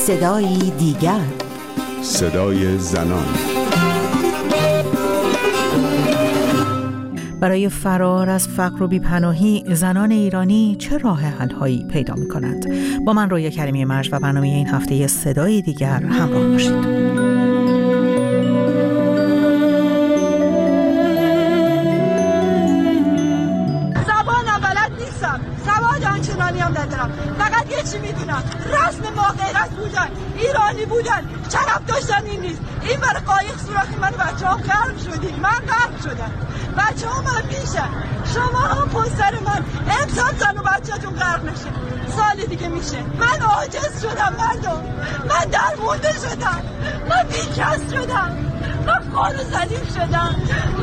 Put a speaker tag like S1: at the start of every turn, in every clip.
S1: صدای دیگر،
S2: صدای زنان.
S3: برای فرار از فقر و بی‌پناهی زنان ایرانی چه راه حل‌هایی پیدا می‌کنند؟ با من رویا کریمی مرج و برنامه این هفته صدای دیگر همراه باشید.
S4: آنچنانی هم ندارم، فقط یه چی میدونم، رسم ما غیرت بودن، ایرانی بودن، شرف داشتن این نیست. این برای قایق سوراخی من بچه هم غرق شدیم، من غرق شدم، بچه هم من میشن، شما هم پشت سر من امسال زن و بچه هاتون غرق نشه، سال دیگه میشه. من عاجز شدم مردم، من درمونده شدم، من بیکس شدم، من خانه زدیم شدم.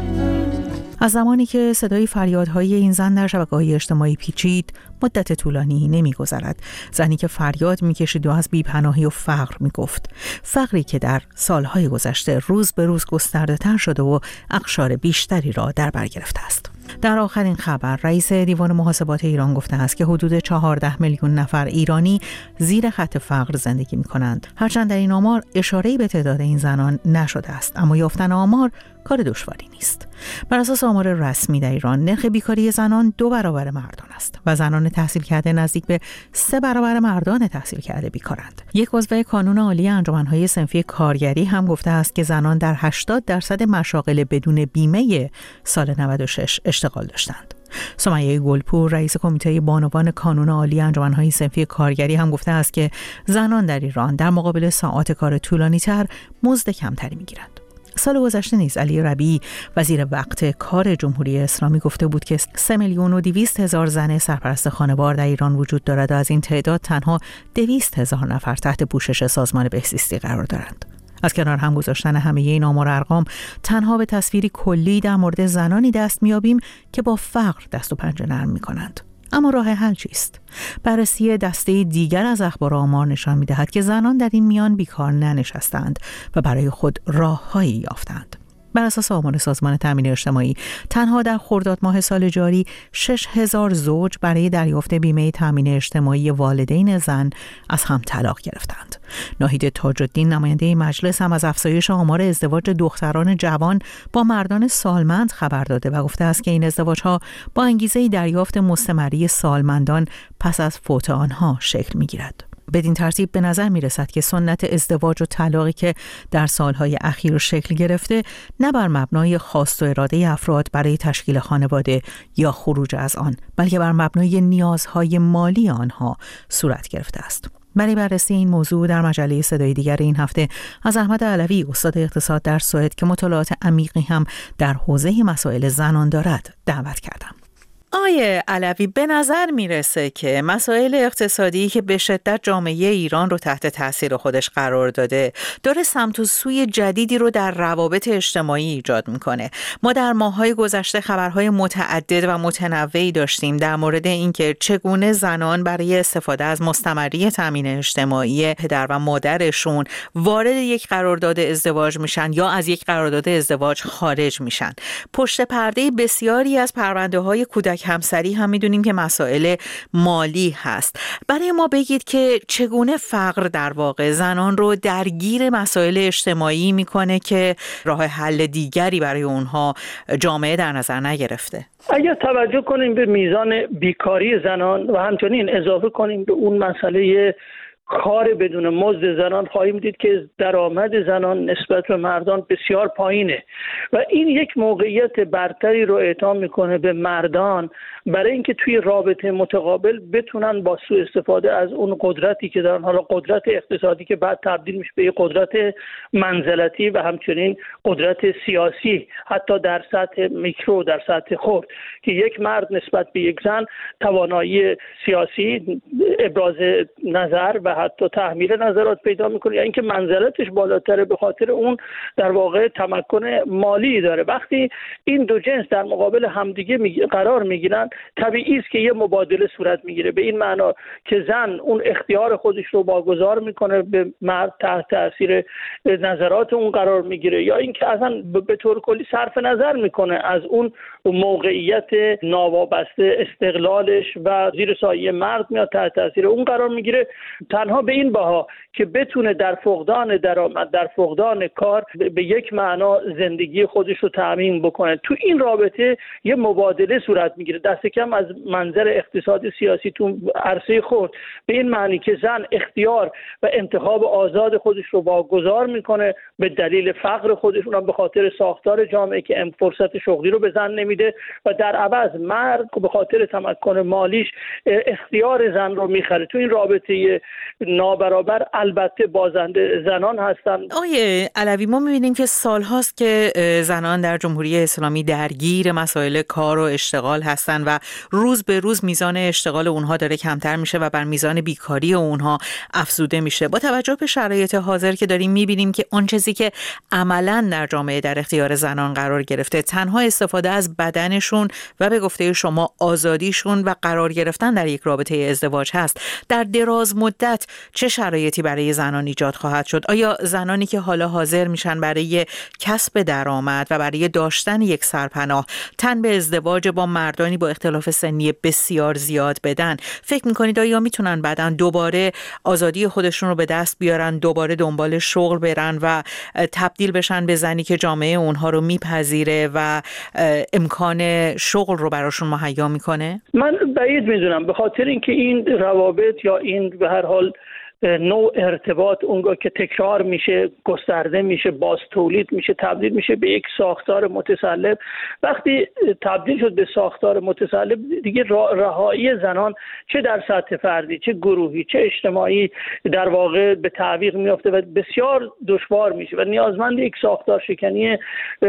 S3: از زمانی که صدای فریادهای این زن در شبکه‌های اجتماعی پیچید، مدت طولانی نمی‌گذرد. زنی که فریاد می‌کشید و از بی‌پناهی و فقر می‌گفت. فقری که در سالهای گذشته روز به روز گسترده‌تر شده و اقشار بیشتری را در بر گرفته است. در آخرین خبر رئیس دیوان محاسبات ایران گفته است که حدود 14 میلیون نفر ایرانی زیر خط فقر زندگی می‌کنند. هرچند در این آمار اشاره‌ای به تعداد این زنان نشده است، اما یافتن آمار کار دشواری نیست. بر اساس آمار رسمی در ایران نرخ بیکاری زنان 2 برابر مردان است و زنان تحصیل کرده نزدیک به 3 برابر مردان تحصیل کرده بیکارند. یک عضو کانون عالی انجمن‌های صنفی کارگری هم گفته است که زنان در 80% مشاغل بدون بیمه سال 96 اشتغال داشتند. سمیه گلپور رئیس کمیته بانوان کانون عالی انجمن‌های صنفی کارگری هم گفته است که زنان در ایران در مقابل ساعات کار طولانی‌تر مزد کمتری می‌گیرند. سال گذشته نیز علی ربیعی وزیر وقت کار جمهوری اسلامی گفته بود که 3,200,000 زن سرپرست خانوار در ایران وجود دارد و از این تعداد تنها 200,000 نفر تحت پوشش سازمان بهزیستی قرار دارند. از کنار هم گذاشتن همه این آمار و ارقام تنها به تصویری کلی در مورد زنانی دست می‌یابیم که با فقر دست و پنجه نرم می‌کنند. اما راه حل چیست؟ بررسی دسته دیگر از اخبار و آمار نشان می‌دهد که زنان در این میان بیکار ننشستند و برای خود راه‌هایی یافتند. بر اساس آمار سازمان تامین اجتماعی تنها در خرداد ماه سال جاری 6,000 زوج برای دریافت بیمه تامین اجتماعی والدین زن از هم طلاق گرفتند. ناهید تاج‌الدین نماینده مجلس هم از افزایش آمار ازدواج دختران جوان با مردان سالمند خبر داده و گفته است که این ازدواج‌ها با انگیزه دریافت مستمری سالمندان پس از فوت آنها شکل می‌گیرد. بدین ترتیب به نظر می رسد که سنت ازدواج و طلاقی که در سالهای اخیر شکل گرفته نه بر مبنای خواست و اراده افراد برای تشکیل خانواده یا خروج از آن، بلکه بر مبنای نیازهای مالی آنها صورت گرفته است. برای بررسی این موضوع در مجله صدای دیگر این هفته از احمد علوی استاد اقتصاد در سوئد که مطالعات عمیقی هم در حوزه مسائل زنان دارد دعوت کردم. آیه علوی، به نظر میرسه که مسائل اقتصادی که به شدت جامعه ایران رو تحت تاثیر خودش قرار داده داره سمت و سوی جدیدی رو در روابط اجتماعی ایجاد میکنه. ما در ماه‌های گذشته خبرهای متعدد و متنوعی داشتیم در مورد اینکه چگونه زنان برای استفاده از مستمری تامین اجتماعی پدر و مادرشون وارد یک قرارداد ازدواج میشن یا از یک قرارداد ازدواج خارج میشن. پشت پرده بسیاری از پرونده‌های کودک همسری هم میدونیم که مسائل مالی هست. برای ما بگید که چگونه فقر در واقع زنان رو درگیر مسائل اجتماعی میکنه که راه حل دیگری برای اونها جامعه در نظر نگرفته.
S5: اگر توجه کنیم به میزان بیکاری زنان و همچنین اضافه کنیم به اون مسئله کار بدون مزد زنان، خواهیم دید که درآمد زنان نسبت به مردان بسیار پایینه و این یک موقعیت برتری رو اعطا میکنه به مردان برای اینکه توی رابطه متقابل بتونن با سوء استفاده از اون قدرتی که دارن، حالا قدرت اقتصادی که بعد تبدیل میشه به قدرت منزلتی و همچنین قدرت سیاسی، حتی در سطح میکرو، در سطح خرد، که یک مرد نسبت به یک زن توانایی سیاسی، ابراز نظر و حتی تحمیل نظرات پیدا میکنه، یا اینکه منزلتش بالاتره به خاطر اون در واقع تمکن مالی داره. وقتی این دو جنس در مقابل همدیگه قرار میگیرن، طبیعی است که یه مبادله صورت میگیره، به این معنا که زن اون اختیار خودش رو واگذار میکنه به مرد، تحت تاثیر نظرات اون قرار میگیره، یا اینکه اصلا به طور کلی صرف نظر میکنه از اون موقعیت ناوابسته، استقلالش و زیر سایه مرد میاد، تحت تاثیر اون قرار میگیره. تنها تنها به این بها که بتونه در فقدان درآمد، در فقدان کار به یک معنا زندگی خودش رو تأمین بکنه. تو این رابطه یه مبادله صورت میگیره، دست کم از منظر اقتصادی سیاسی تو عرصه خود، به این معنی که زن اختیار و انتخاب آزاد خودش رو واگذار میکنه به دلیل فقر خودش، اونم به خاطر ساختار جامعه که فرصت شغلی رو به زن نمیده، و در عوض مرد به خاطر تمکن مالیش اختیار زن رو میخره. تو این رابطه نابرابر البته بازنده زنان هستن.
S3: آقای علوی، ما میبینیم که سالهاست که زنان در جمهوری اسلامی درگیر مسائل کار و اشتغال هستن و روز به روز میزان اشتغال اونها داره کمتر میشه و بر میزان بیکاری اونها افزوده میشه. با توجه به شرایط حاضر که داریم میبینیم که اون چیزی که عملاً در جامعه در اختیار زنان قرار گرفته تنها استفاده از بدنشون و به گفته شما آزادیشون و قرار گرفتن در یک رابطه ازدواج هست. در دراز مدت چه شرایطی برای زنان ایجاد خواهد شد؟ آیا زنانی که حالا حاضر میشن برای کسب درآمد و برای داشتن یک سرپناه تن به ازدواج با مردانی با اختلاف سنی بسیار زیاد بدن، فکر میکنید آیا میتونن بعداً دوباره آزادی خودشون رو به دست بیارن، دوباره دنبال شغل برن و تبدیل بشن به زنی که جامعه اونها رو میپذیره و امکان شغل رو براشون مهیا میکنه؟
S5: من بعید میدونم، به خاطر اینکه این روابط یا این به هر حال نوع ارتباط اونگاه که تکرار میشه، گسترده میشه، باز تولید میشه، تبدیل میشه به یک ساختار متسلب. وقتی تبدیل شد به ساختار متسلب دیگه رهایی زنان چه در سطح فردی، چه گروهی، چه اجتماعی در واقع به تعویق میفته و بسیار دشوار میشه و نیازمند یک ساختار شکنی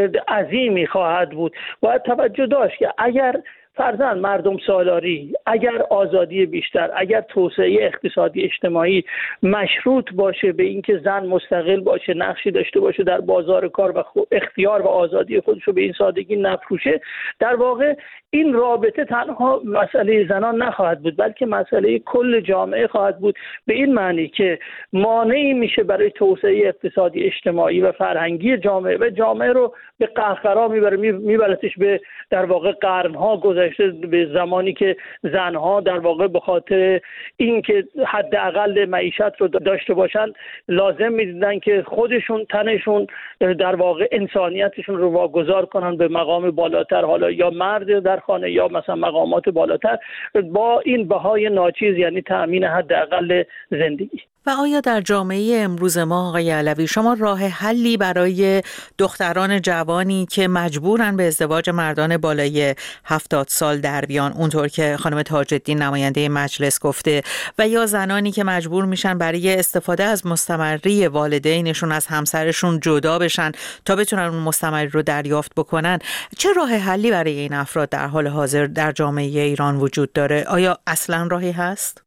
S5: عظیمی خواهد بود. باید توجه داشت که اگر فرضاً مردم سالاری، اگر آزادی بیشتر، اگر توسعه اقتصادی اجتماعی مشروط باشه به اینکه زن مستقل باشه، نقشی داشته باشه در بازار کار و اختیار و آزادی خودش رو به این سادگی نفروشه، در واقع این رابطه تنها مسئله زنان نخواهد بود بلکه مسئله کل جامعه خواهد بود، به این معنی که مانعی میشه برای توسعه اقتصادی اجتماعی و فرهنگی جامعه و جامعه رو به قهقرا میبره، میبرتش به در واقع قرنها گذشته، به زمانی که زنها در واقع به خاطر اینکه حداقل معیشت رو داشته باشن لازم میدیدن که خودشون تنشون در واقع انسانیتشون رو واگذار کنن به مقام بالاتر، حالا یا مرد در خانه یا مثلا مقامات بالاتر، با این بهای ناچیز یعنی تأمین حداقل زندگی.
S3: و آیا در جامعه امروز ما آقای علوی شما راه حلی برای دختران جوانی که مجبورن به ازدواج مردان بالای 70 سال در بیان، اونطور که خانم تاج‌الدین نماینده مجلس گفته، و یا زنانی که مجبور میشن برای استفاده از مستمری والدینشون از همسرشون جدا بشن تا بتونن اون مستمری رو دریافت بکنن، چه راه حلی برای این افراد در حال حاضر در جامعه ایران وجود داره؟ آیا اصلا راهی هست؟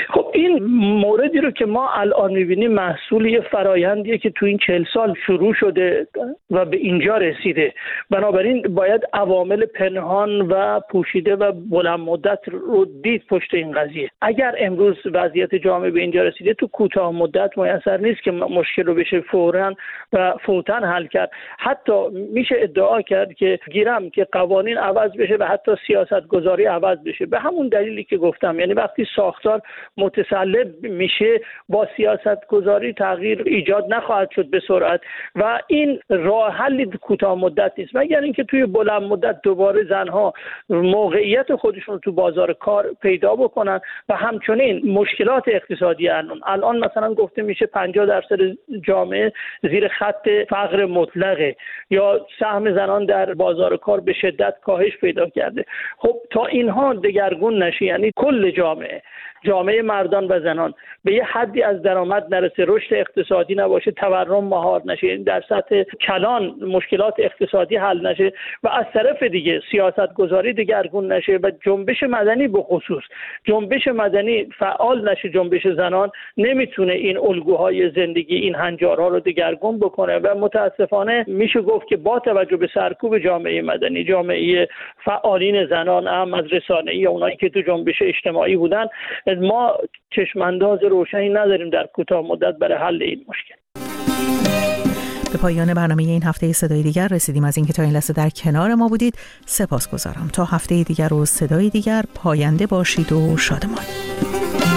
S5: این موردی رو که ما الان می‌بینیم محصول یه فرایندیه که تو این 40 سال شروع شده و به اینجا رسیده. بنابراین باید عوامل پنهان و پوشیده و بلند مدت رو دید پشت این قضیه. اگر امروز وضعیت جامعه به اینجا رسیده، تو کوتاه مدت میسر نیست که مشکل رو بشه فوراً و فوتاً حل کرد. حتی میشه ادعا کرد که گیرم که قوانین عوض بشه و حتی سیاست گذاری عوض بشه، به همون دلیلی که گفتم، یعنی وقتی ساختار متسلب میشه با سیاست گذاری تغییر ایجاد نخواهد شد به سرعت و این راه حل کوتاه مدت نیست، مگر اینکه توی بلند مدت دوباره زنها موقعیت خودشون رو تو بازار کار پیدا بکنن و همچنین مشکلات اقتصادی الان مثلا گفته میشه 50% جامعه زیر خط فقر مطلقه یا سهم زنان در بازار کار به شدت کاهش پیدا کرده. خب تا اینها دگرگون نشه، یعنی کل جامعه مردان و زنان به یه حدی از درآمد نرسه، رشد اقتصادی نباشه، تورم مهار نشه، یعنی در سطح کلان مشکلات اقتصادی حل نشه و از طرف دیگه سیاست گذاری دگرگون نشه و جنبش مدنی به خصوص جنبش مدنی فعال نشه، جنبش زنان نمیتونه این الگوهای زندگی، این هنجارها رو دگرگون بکنه و متاسفانه میشه گفت که با توجه به سرکوب جامعه مدنی، جامعه فعالین زنان، هم از رسانه‌ای یا اونایی که تو جنبش اجتماعی بودن، ما چشمانداز روشنی نداریم در کوتاه مدت برای حل این مشکل.
S3: به پایان برنامه این هفته صدای دیگر رسیدیم. از اینکه تا این لحظه در کنار ما بودید سپاسگزارم. تا هفته دیگر و صدای دیگر، پاینده باشید و شادمان.